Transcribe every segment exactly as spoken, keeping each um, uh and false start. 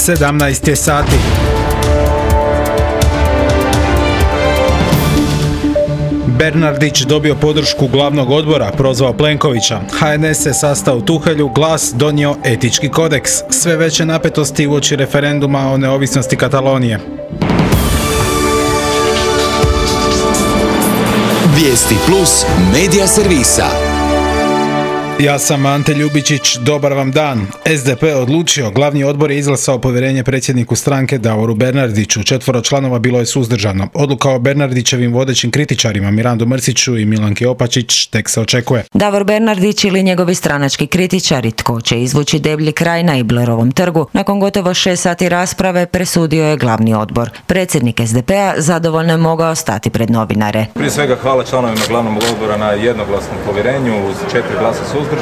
sedamnaest je sati. Bernardić dobio podršku glavnog odbora, prozvao Plenkovića. ha en es se sastao u Tuhelju, Glas donio etički kodeks. Sve veće napetosti uoči referenduma o neovisnosti Katalonije. Vijesti plus medija servisa. Ja sam Ante Ljubičić, dobar vam dan. es de pe odlučio, glavni odbor je izglasao povjerenje predsjedniku stranke Davoru Bernardiću. Četvoro članova bilo je suzdržano. Odluka o Bernardićevim vodećim kritičarima Mirandu Mrsiću i Milanki Opačić tek se očekuje. Davor Bernardić ili njegovi stranački kritičari, tko će izvući deblji kraj na Iblerovom trgu, nakon gotovo šest sati rasprave presudio je glavni odbor. Predsjednik es de pea zadovoljno je mogao stati pred novinare. Prije svega hvala članovima glavnog odbora na jednoglasnom povjerenju uz četiri glasa suzdržana.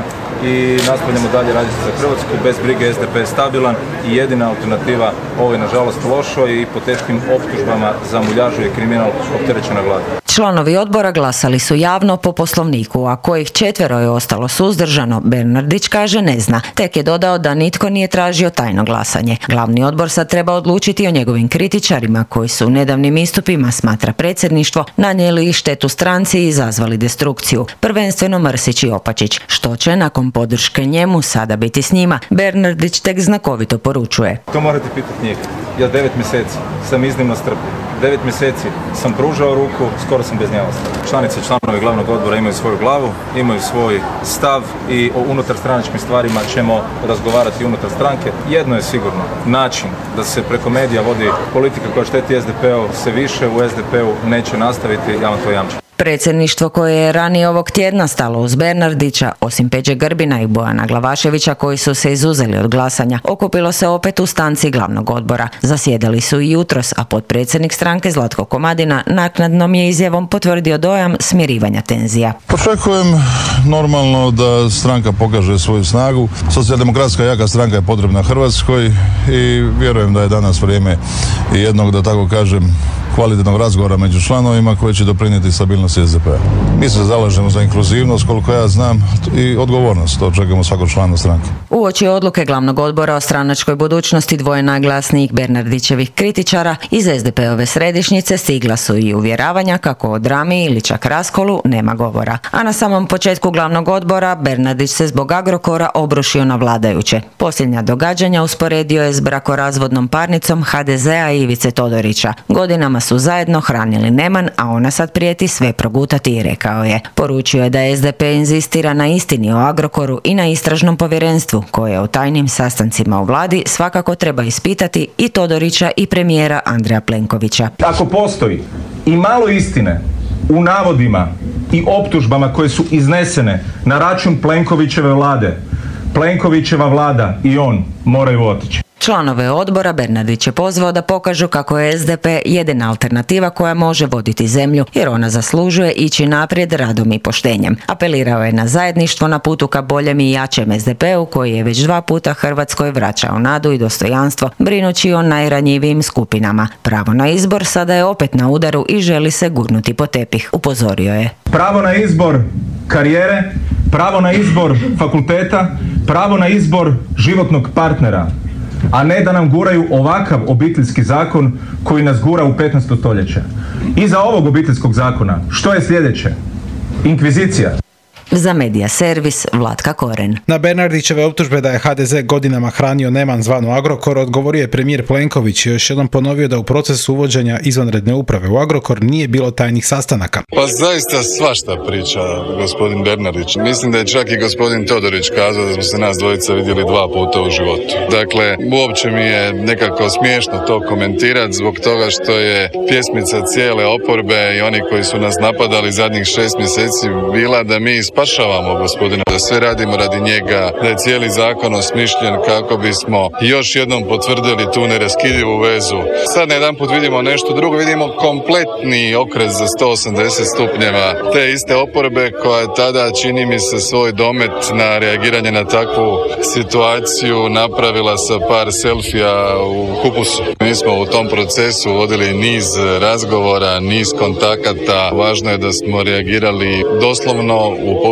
I nastavljamo dalje raditi za Hrvatsku, bez brige es de pe je stabilan i jedina alternativa ovoj nažalost lošoj i po teškim optužbama za muljažu i kriminal opterećena vlada. Članovi odbora glasali su javno po poslovniku, a kojih četvero je ostalo suzdržano, Bernardić kaže ne zna. Tek je dodao da nitko nije tražio tajno glasanje. Glavni odbor sad treba odlučiti o njegovim kritičarima koji su u nedavnim istupima, smatra predsjedništvo, nanijeli štetu stranci i izazvali destrukciju. Prvenstveno Mrsić i Opačić. Što će nakon podrške njemu sada biti s njima, Bernardić tek znakovito poručuje. To morate pitati njih. Ja devet mjeseci sam iznimno strpljen. Devet mjeseci sam pružao ruku, skoro sam bez nje ostao. Članice i članovi glavnog odbora imaju svoju glavu, imaju svoj stav i o unutar stranačkim stvarima ćemo razgovarati unutar stranke. Jedno je sigurno, način da se preko medija vodi politika koja šteti es de pe-u se više u es de pe-u neće nastaviti, ja vam to jamčim. Predsjedništvo koje je ranije ovog tjedna stalo uz Bernardića, osim Peđe Grbina i Bojana Glavaševića koji su se izuzeli od glasanja, okupilo se opet u stanci glavnog odbora. Zasjedali su i jutros, a potpredsjednik stranke Zlatko Komadina naknadnom je izjavom potvrdio dojam smirivanja tenzija. Očekujem normalno da stranka pokaže svoju snagu. Socijaldemokratska jaka stranka je potrebna Hrvatskoj i vjerujem da je danas vrijeme jednog, da tako kažem, kvalitetnog razgovora među članovima koji će doprinijeti stabilnosti es de pe-a. Mi se zalažemo za inkluzivnost, koliko ja znam, i odgovornost. To očekujemo svakog člana stranke. Uoči odluke glavnog odbora o stranačkoj budućnosti dvoje najglasnijih Bernardićevih kritičara iz es de pe-ove središnjice stigla su i uvjeravanja kako o drami ili čak raskolu nema govora. A na samom početku glavnog odbora Bernardić se zbog Agrokora obrušio na vladajuće. Posljednja događanja usporedio je s brakorazvodnom parnicom ha de zea i Ivice Todorića. Godinama su zajedno hranili neman, a ona sad prijeti sve progutati i rekao je. Poručio je da es de pe inzistira na istini o Agrokoru i na istražnom povjerenstvu, koje u tajnim sastancima u vladi svakako treba ispitati i Todorića i premijera Andreja Plenkovića. Ako postoji i malo istine u navodima i optužbama koje su iznesene na račun Plenkovićeve vlade, Plenkovićeva vlada i on moraju otići. Članove odbora Bernardić je pozvao da pokažu kako je es de pe jedina alternativa koja može voditi zemlju, jer ona zaslužuje ići naprijed radom i poštenjem. Apelirao je na zajedništvo na putu ka boljem i jačem es de pe-u koji je već dva puta Hrvatskoj vraćao nadu i dostojanstvo, brinući o najranjivijim skupinama. Pravo na izbor sada je opet na udaru i želi se gurnuti po tepih, upozorio je. Pravo na izbor karijere, pravo na izbor fakulteta, pravo na izbor životnog partnera, a ne da nam guraju ovakav obiteljski zakon koji nas gura u petnaesto stoljeće. Iza ovog obiteljskog zakona što je sljedeće? Inkvizicija. Za medija servis Vlatka Koren. Na Bernardićeve optužbe da je ha de ze godinama hranio neman zvanu Agrokor odgovorio je premijer Plenković i još jednom ponovio da u procesu uvođenja izvanredne uprave u Agrokor nije bilo tajnih sastanaka. Pa zaista svašta priča gospodin Bernardić. Mislim da je čak i gospodin Todorić kazao da smo se nas dvojica vidjeli dva puta u životu. Dakle, uopće mi je nekako smiješno to komentirati zbog toga što je pjesmica cijele oporbe i oni koji su nas napadali zadnjih šest mjeseci bila da mi spašavamo gospodina, da sve radimo radi njega, da je cijeli zakon osmišljen kako bismo još jednom potvrdili tu neraskidivu vezu. Sad na jedan put vidimo nešto drugo, vidimo kompletni okret za sto osamdeset stupnjeva te iste oporbe koja je tada, čini mi se, svoj domet na reagiranje na takvu situaciju napravila sa par selfija u kupusu. Mi smo u tom procesu vodili niz razgovora, niz kontakata. Važno je da smo reagirali doslovno u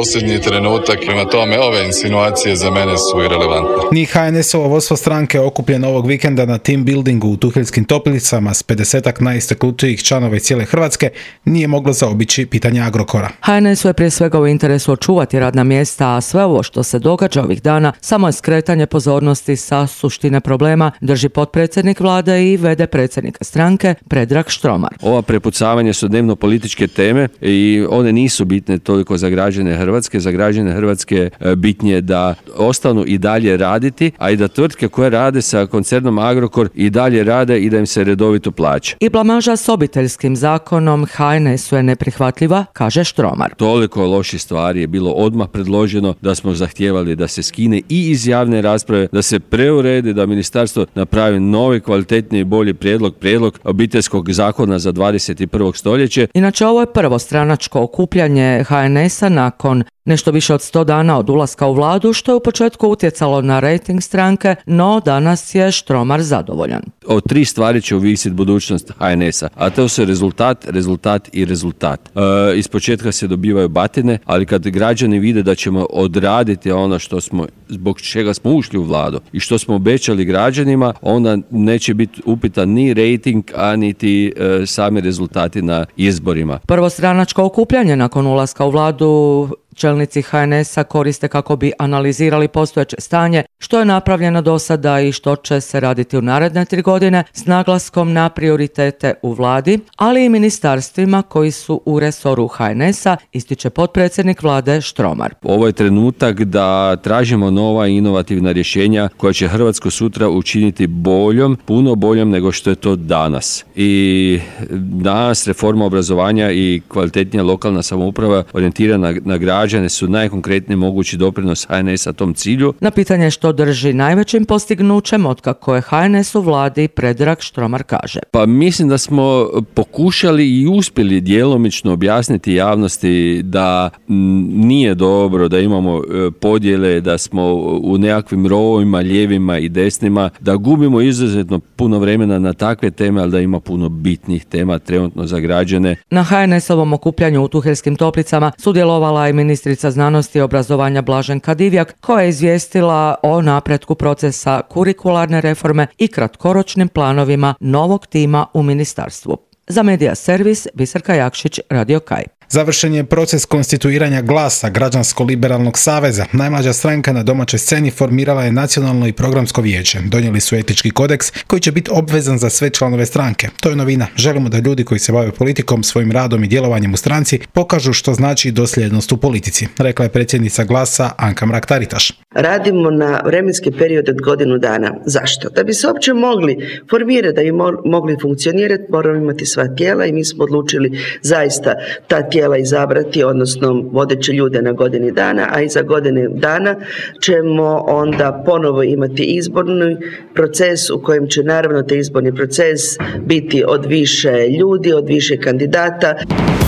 posljednji trenutak. Prema tome, ove insinuacije za mene su irelevantne. Ni H N S-ovo vodstvo stranke okupljen ovog vikenda na team buildingu u Tuheljskim Toplicama s pedesetak najistaknutijih članova iz cijele Hrvatske nije moglo zaobići pitanje Agrokora. H N S-u je prije svega u interesu očuvati radna mjesta, a sve ovo što se događa ovih dana samo je skretanje pozornosti sa suštine problema, drži potpredsjednik vlade i vede predsjednika stranke Predrag Štromar. Ova prepucavanja su dnevno političke teme i one nisu bitne toliko za građane Hrvatske. Za građane Hrvatske bitnije da ostanu i dalje raditi, a i da tvrtke koje rade sa koncernom Agrokor i dalje rade i da im se redovito plaća. I blamaža s obiteljskim zakonom H N S-u je neprihvatljiva, kaže Štromar. Toliko loših stvari je bilo odmah predloženo da smo zahtijevali da se skine i iz javne rasprave, da se preuredi, da ministarstvo napravi novi, kvalitetniji i bolji prijedlog, prijedlog obiteljskog zakona za dvadeset prvo stoljeće. Inače, ovo je prvo stranačko okupljanje H N S-a nakon nešto više od sto dana od ulaska u vladu, što je u početku utjecalo na rejting stranke, no danas je Štromar zadovoljan. O tri stvari će ovisiti budućnost H N S-a, a to su rezultat, rezultat i rezultat. E, iz početka se dobivaju batine, ali kad građani vide da ćemo odraditi ono što smo, zbog čega smo ušli u vladu i što smo obećali građanima, onda neće biti upitan ni rejting, a niti e, sami rezultati na izborima. Prvo stranačko okupljanje nakon ulaska u vladu čelnici H N S-a koriste kako bi analizirali postojeće stanje, što je napravljeno do sada i što će se raditi u naredne tri godine s naglaskom na prioritete u vladi, ali i ministarstvima koji su u resoru H N S-a, ističe potpredsjednik vlade Štromar. Ovo je trenutak da tražimo nova inovativna rješenja koja će Hrvatsku sutra učiniti boljom, puno boljom nego što je to danas. I danas reforma obrazovanja i kvalitetnija lokalna samouprava orijentirana na građane su najkonkretniji mogući doprinos H N S-a tom cilju. Na pitanje što drži najvećim postignućem otkako je H N S u vladi, Predrag Štromar kaže. Pa mislim da smo pokušali i uspjeli djelomično objasniti javnosti da nije dobro da imamo podjele, da smo u nekakvim rovovima, lijevima i desnima, da gubimo izuzetno puno vremena na takve teme, ali da ima puno bitnih tema trenutno za građane. Na H N S-ovom okupljanju u Tuheljskim Toplicama sudjelovala je ministrica znanosti i obrazovanja Blaženka Divjak, koja je izvijestila o napretku procesa kurikularne reforme i kratkoročnim planovima novog tima u ministarstvu. Za Medija servis, Biserka Jakšić, Radio Kaj. Završen je proces konstituiranja Glasa, Građansko-liberalnog saveza. Najmlađa stranka na domaćoj sceni formirala je nacionalno i programsko vijeće. Donijeli su etički kodeks koji će biti obvezan za sve članove stranke. To je novina. Želimo da ljudi koji se bave politikom, svojim radom i djelovanjem u stranci pokažu što znači dosljednost u politici, rekla je predsjednica Glasa Anka Mrak-Taritaš. Radimo na vremenski period od godinu dana. Zašto? Da bi se uopće mogli formirati, da bi mogli funkcionirati, moramo imati sva tijela i mi smo odlučili zaista ta tijela izabrati, odnosno vodeće ljude na godini dana, a iza godine dana ćemo onda ponovo imati izborni proces u kojem će naravno taj izborni proces biti od više ljudi, od više kandidata.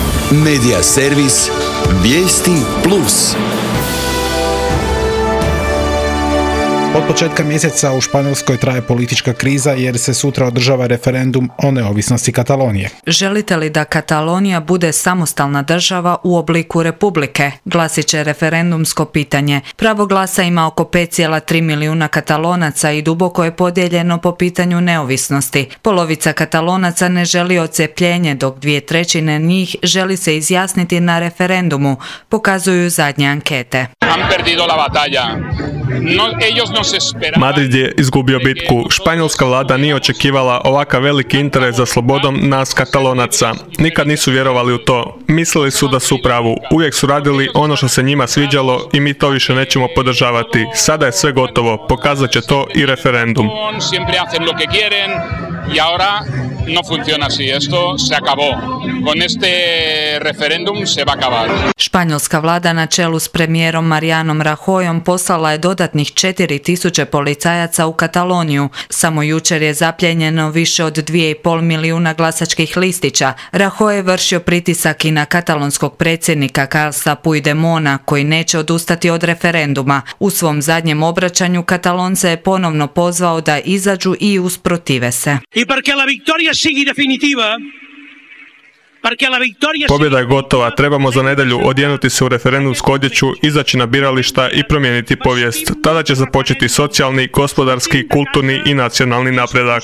Medija servis Vijesti plus. Od početka mjeseca u Španjolskoj traje politička kriza jer se sutra održava referendum o neovisnosti Katalonije. Želite li da Katalonija bude samostalna država u obliku republike? Glasit će referendumsko pitanje. Pravo glasa ima oko pet zarez tri milijuna Katalonaca i duboko je podijeljeno po pitanju neovisnosti. Polovica Katalonaca ne želi odcepljenje, dok dvije trećine njih želi se izjasniti na referendumu, pokazuju zadnje ankete. Madrid je izgubio bitku. Španjolska vlada nije očekivala ovakav veliki interes za slobodom nas Katalonaca. Nikad nisu vjerovali u to. Mislili su da su u pravu. Uvijek su radili ono što se njima sviđalo i mi to više nećemo podržavati. Sada je sve gotovo. Pokazat će to i referendum. Y ahora no funciona así, esto se acabó. Con este referéndum se va a acabar. Španjolska vlada na čelu s premijerom Marianom Rajoyom poslala je dodatnih četiri tisuće policajaca u Kataloniju. Samo jučer je zapljenjeno više od dva i pol milijuna glasačkih listića. Rajoy je vršio pritisak i na katalonskog predsjednika Carlesa Puigdemona, koji neće odustati od referenduma. U svom zadnjem obraćanju Katalonce je ponovno pozvao da izađu i usprotive se. I perquè la victòria sigui definitiva, Pobjeda je gotova, trebamo za nedjelju odjenuti se u referendumsku odjeću, izaći na birališta i promijeniti povijest. Tada će započeti socijalni, gospodarski, kulturni i nacionalni napredak.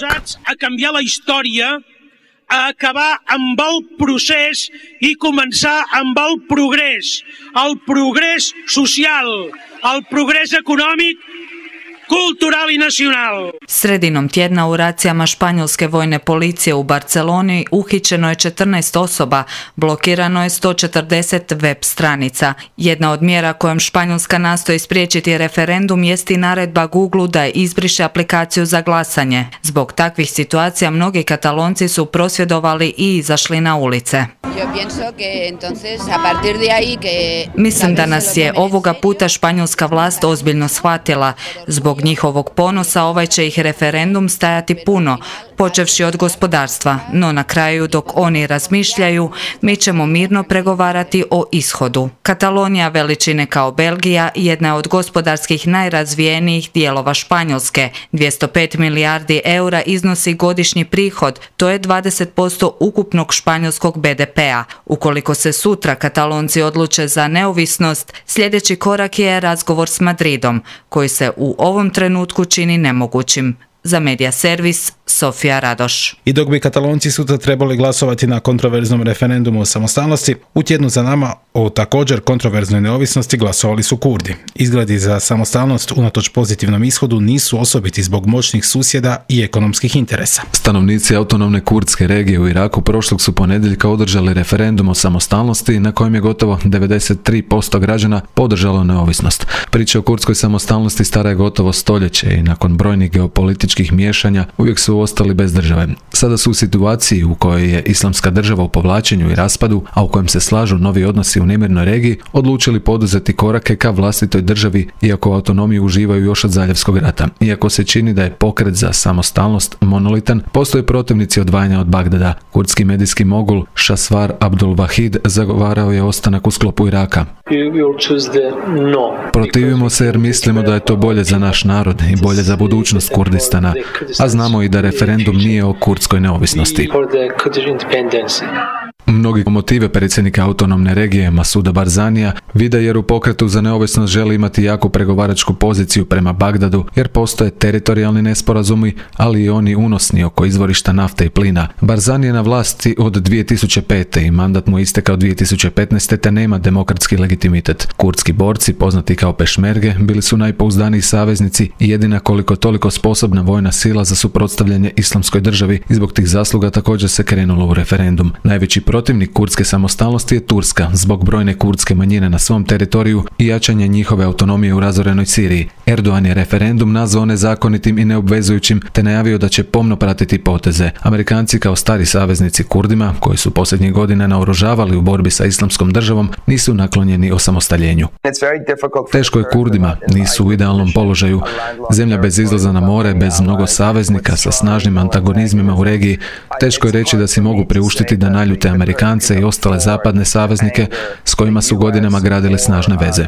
A acabar amb el procés i començar amb el progrés, el progrés social, el progrés econòmic, kultural i nacional. Sredinom tjedna u racijama španjolske vojne policije u Barceloni uhićeno je četrnaest osoba, blokirano je sto četrdeset web stranica. Jedna od mjera kojom Španjolska nastoji spriječiti referendum jest i naredba Googleu da izbriše aplikaciju za glasanje. Zbog takvih situacija mnogi Katalonci su prosvjedovali i izašli na ulice. Mislim da nas je ovoga puta španjolska vlast ozbiljno shvatila. Zbog njihovog ponosa ovaj će ih referendum stajati puno, počevši od gospodarstva, no na kraju dok oni razmišljaju, mi ćemo mirno pregovarati o ishodu. Katalonija, veličine kao Belgija, jedna je od gospodarskih najrazvijenijih dijelova Španjolske. dvjesto pet milijardi eura iznosi godišnji prihod, to je dvadeset posto ukupnog španjolskog be de pea. Ukoliko se sutra Katalonci odluče za neovisnost, sljedeći korak je razgovor s Madridom, koji se u ovom trenutku čini nemogućim. Za Medija servis, Sofija Radoš. I dok bi Katalonci sutra trebali glasovati na kontroverznom referendumu o samostalnosti, u tjednu za nama o također kontroverznoj neovisnosti glasovali su Kurdi. Izgledi za samostalnost unatoč pozitivnom ishodu nisu osobiti zbog moćnih susjeda i ekonomskih interesa. Stanovnici autonomne kurdske regije u Iraku prošlog su ponedjeljka održali referendum o samostalnosti na kojem je gotovo devedeset tri posto građana podržalo neovisnost. Priča o kurdskoj samostalnosti stara je gotovo stoljeće i nakon brojnih geopolitičkih miješanja uvijek su ostali bez države. Sada su u situaciji u kojoj je islamska država u povlačenju i raspadu, a u kojem se slažu novi odnosi u nemirnoj regiji, odlučili poduzeti korake ka vlastitoj državi, iako autonomiju uživaju još od Zaljevskog rata. Iako se čini da je pokret za samostalnost monolitan, postoje protivnici odvajanja od Bagdada. Kurdski medijski mogul Šasvar Abdul Wahid zagovarao je ostanak u sklopu Iraka. Protivimo se jer mislimo da je to bolje za naš narod i bolje za budućnost Kurdistana, a znamo i da referendum nije o kurdskoj neovisnosti. Mnogi motive predsjednika autonomne regije Masuda Barzanija vide jer u pokretu za neovisnost želi imati jaku pregovaračku poziciju prema Bagdadu jer postoje teritorijalni nesporazumi, ali i oni unosni oko izvorišta nafte i plina. Barzani je na vlasti od dvije tisuće pete i mandat mu istekao dvije tisuće petnaeste te nema demokratski legitimitet. Kurdski borci, poznati kao pešmerge, bili su najpouzdaniji saveznici i jedina koliko toliko sposobna vojna sila za suprotstavljanje islamskoj državi i zbog tih zasluga također se krenulo u referendum. Najveći protivnik kurdske samostalnosti je Turska, zbog brojne kurdske manjine na svom teritoriju i jačanje njihove autonomije u razorenoj Siriji. Erdogan je referendum nazvao nezakonitim i neobvezujućim, te najavio da će pomno pratiti poteze. Amerikanci kao stari saveznici Kurdima, koji su posljednjih godina naoružavali u borbi sa islamskom državom, nisu naklonjeni osamostaljenju. Teško je Kurdima, nisu u idealnom položaju. Zemlja bez izlaza na more, bez mnogo saveznika, sa snažnim antagonizmima u regiji. Teško je reći da si mogu priuštiti da naljute Amerikance i ostale zapadne saveznike s kojima su godinama gradili snažne veze.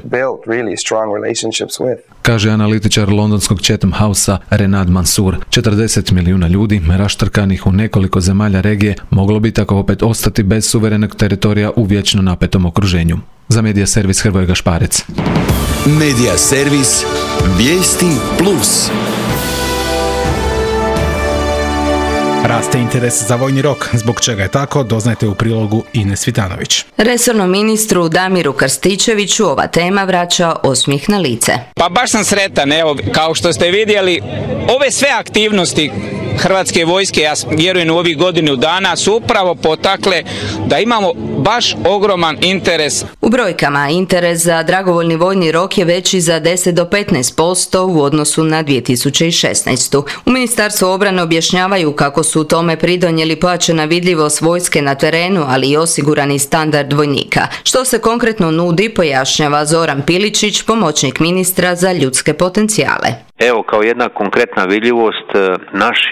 Kaže analitičar londonskog Chatham Housea Renad Mansour. četrdeset milijuna ljudi, raštrkanih u nekoliko zemalja regije, moglo bi tako opet ostati bez suverenog teritorija u vječno napetom okruženju. Za Medija servis Hrvoje Gašparec. Medija servis Vijesti plus. Raste interes za vojni rok. Zbog čega je tako, doznajte u prilogu Ines Svitanović. Resornom ministru Damiru Krstičeviću ova tema vraća osmijeh na lice. Pa baš sam sretan, evo, kao što ste vidjeli, ove sve aktivnosti Hrvatske vojske, ja vjerujem u ovih godinu dana, su upravo potakle da imamo baš ogroman interes. U brojkama interes za dragovoljni vojni rok je veći za deset do petnaest posto u odnosu na dvije tisuće šesnaestu. U Ministarstvu obrane objašnjavaju kako su u tome pridonijeli pojačana vidljivost vojske na terenu, ali i osigurani standard vojnika. Što se konkretno nudi, pojašnjava Zoran Piličić, pomoćnik ministra za ljudske potencijale. Evo, kao jedna konkretna vidljivost, naši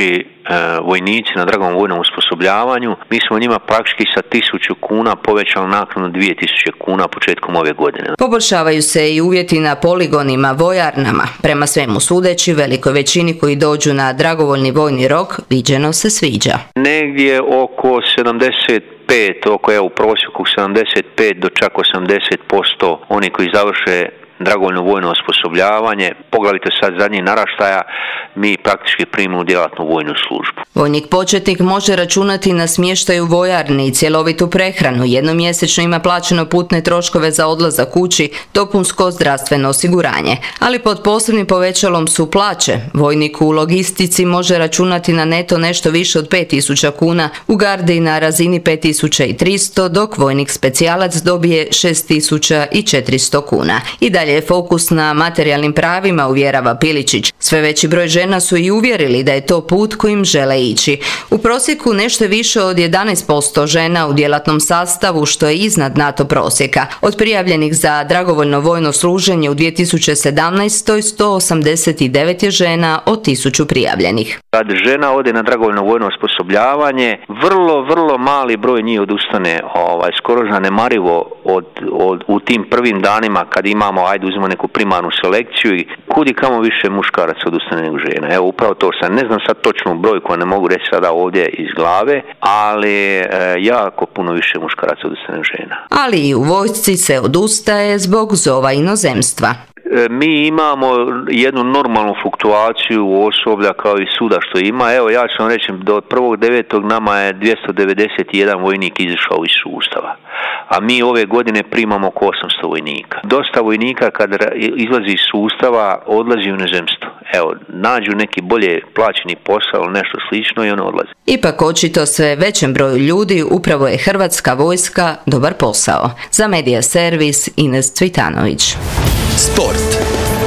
vojnici na dragom vojnom osposobljavanju. Mi smo njima praktički sa tisuću kuna povećali naknadu dvije tisuće kuna početkom ove godine. Poboljšavaju se i uvjeti na poligonima, vojarnama. Prema svemu sudeći, velikoj većini koji dođu na dragovoljni vojni rok viđeno se sviđa. Negdje oko sedamdeset pet, oko je u prosjeku sedamdeset pet do čak osamdeset posto oni koji završe dragovoljno vojno osposobljavanje, poglavito sad zadnjih naraštaja, mi praktički primimo u djelatnu vojnu službu. Vojnik početnik može računati na smještaj u vojarni i cjelovitu prehranu. Jednomjesečno ima plaćeno putne troškove za odlazak kući, dopunsko zdravstveno osiguranje. Ali pod posebnim povećalom su plaće. Vojnik u logistici može računati na neto nešto više od pet tisuća kuna, u gardi na razini pet tisuća tristo, dok vojnik specijalac dobije šest tisuća četiristo kuna. I dalje je fokus na materijalnim pravima, uvjerava Piličić. Sve veći broj žena su i uvjerili da je to put kojim žele ići. U prosjeku nešto više od jedanaest posto žena u djelatnom sastavu, što je iznad NATO prosjeka. Od prijavljenih za dragovoljno vojno služenje u dvije tisuće sedamnaestoj sto osamdeset devet je žena od tisuću prijavljenih. Kad žena ode na dragovoljno vojno osposobljavanje, vrlo, vrlo mali broj njih odustane, ovaj, skoro zanemarivo od, od, u tim prvim danima kad imamo, ajde uzmemo neku primarnu selekciju i kudi kamo više muškaraca odustane nego žena. Evo upravo to sam, ne znam sad točnu brojku, ne mogu reći sada ovdje iz glave, ali e, jako puno više muškaraca odustane nego žena. Ali i u vojsci se odustaje zbog zova inozemstva. Mi imamo jednu normalnu fluktuaciju osoblja kao i suda što ima. Evo ja ću vam reći, do prvog devetog nama je dvjesto devedeset jedan vojnik izašao iz sustava, a mi ove godine primamo oko osamsto vojnika. Dosta vojnika kad izlazi iz sustava odlazi u inozemstvo. Evo, nađu neki bolje plaćeni posao ili nešto slično i on odlazi. Ipak očito sve većem broju ljudi upravo je Hrvatska vojska dobar posao. Za Medija servis Ines Cvitanović. Sport.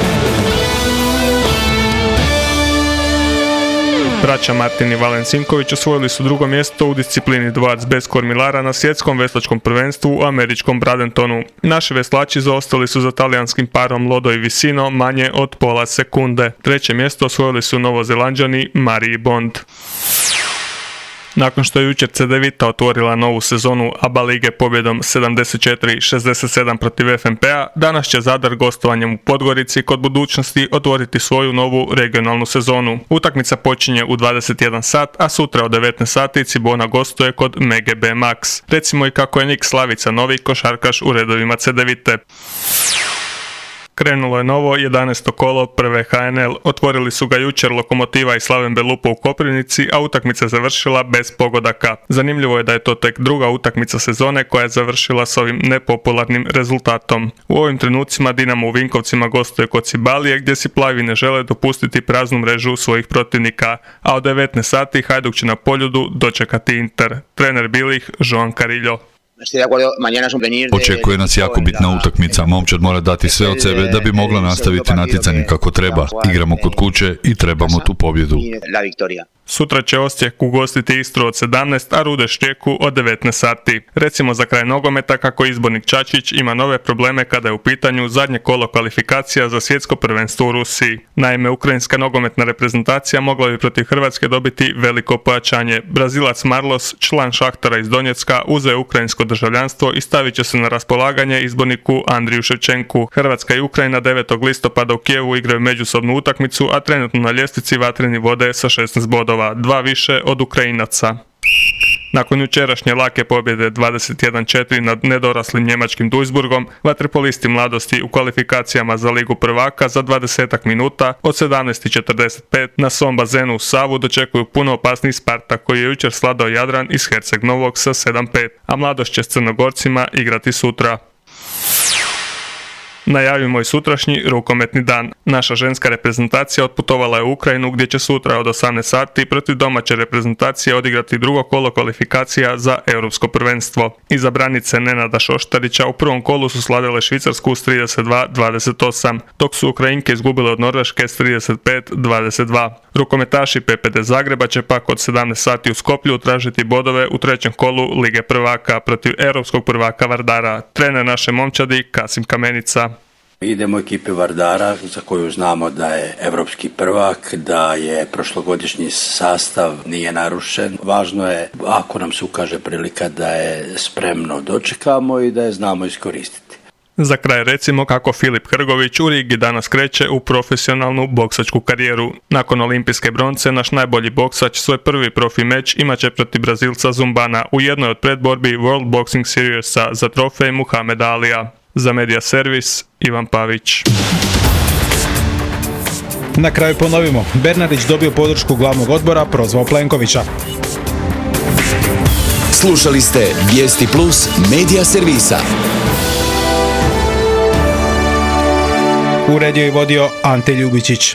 Braća Martin i Valen Sinković osvojili su drugo mjesto u disciplini dvojac bez kormilara na svjetskom veslačkom prvenstvu u američkom Bradentonu. Naši veslači zaostali su za talijanskim parom Lodo i Visino manje od pola sekunde. Treće mjesto osvojili su Novozelanđani Mari i Bond. Nakon što je jučer Cedevita otvorila novu sezonu A B A lige pobjedom sedamdeset četiri šezdeset sedam protiv F M P-a, danas će Zadar gostovanjem u Podgorici kod Budućnosti otvoriti svoju novu regionalnu sezonu. Utakmica počinje u dvadeset jedan sat, a sutra od devetnaest sati Cibona gostuje kod M G B Max. Recimo i kako je Nik Slavica novi košarkaš u redovima Cedevite. Krenulo je novo jedanaesto kolo prve H N L. Otvorili su ga jučer Lokomotiva i Slaven Belupo u Koprivnici, a utakmica završila bez pogodaka. Zanimljivo je da je to tek druga utakmica sezone koja je završila s ovim nepopularnim rezultatom. U ovim trenucima Dinamo u Vinkovcima gostuje kod Cibalije, gdje si plavi ne žele dopustiti praznu mrežu svojih protivnika, a od devetnaest sati Hajduk će na Poljudu dočekati Inter. Trener bilih Joan Carillo. Očekuje nas jako bitna utakmica, momčad mora dati sve od sebe da bi mogla nastaviti natjecanje kako treba. Igramo kod kuće i trebamo tu pobjedu. Sutra će Osijek ugostiti Istru od sedamnaest, a Rudeš Rijeku od devetnaest sati. Recimo za kraj nogometa kako izbornik Čačić ima nove probleme kada je u pitanju zadnje kolo kvalifikacija za svjetsko prvenstvo u Rusiji. Naime, ukrajinska nogometna reprezentacija mogla bi protiv Hrvatske dobiti veliko pojačanje. Brazilac Marlos, član Šahtara iz Donjecka, uzeo ukrajinsko državljanstvo i stavit će se na raspolaganje izborniku Andriju Ševčenku. Hrvatska i Ukrajina devetog listopada u Kijevu igraju međusobnu utakmicu, a trenutno na ljestvici vatreni vode sa šesnaest bodova, dva više od Ukrajinaca. Nakon jučerašnje lake pobjede dvadeset jedan četiri nad nedoraslim njemačkim Duisburgom, vaterpolisti mladosti u kvalifikacijama za Ligu prvaka za dvadesetak minuta od sedamnaest četrdeset pet na svom bazenu u Savu dočekuju puno opasniji Spartak koji je jučer sladao Jadran iz Herceg Novog sa sedam pet, a mladost će s Crnogorcima igrati sutra. Najavimo i sutrašnji rukometni dan. Naša ženska reprezentacija otputovala je u Ukrajinu gdje će sutra od osamnaest sati protiv domaće reprezentacije odigrati drugo kolo kvalifikacija za europsko prvenstvo. Iza branice Nenada Šoštarića u prvom kolu su slavile Švicarsku s trideset dva dvadeset osam, dok su Ukrajinke izgubile od Norveške s trideset pet dvadeset dva. Rukometaši P P D Zagreba će pak od sedamnaest sati u Skoplju tražiti bodove u trećem kolu Lige prvaka protiv europskog prvaka Vardara. Trener naše momčadi Kasim Kamenica. Idemo ekipi Vardara za koju znamo da je evropski prvak, da je prošlogodišnji sastav nije narušen. Važno je, ako nam se ukaže prilika, da je spremno dočekamo i da je znamo iskoristiti. Za kraj recimo kako Filip Hrgović u Rigi danas kreće u profesionalnu boksačku karijeru. Nakon olimpijske bronce naš najbolji boksač svoj prvi profi meč imat će protiv Brazilca Zumbana u jednoj od predborbi World Boxing Seriesa za trofej Muhameda Alija. Za Media Servis, Ivan Pavić. Na kraju ponovimo, Bernardić dobio podršku glavnog odbora, prozvao Plenkovića. Slušali ste Vijesti Plus Media Servisa. Uredio i vodio Ante Ljubičić.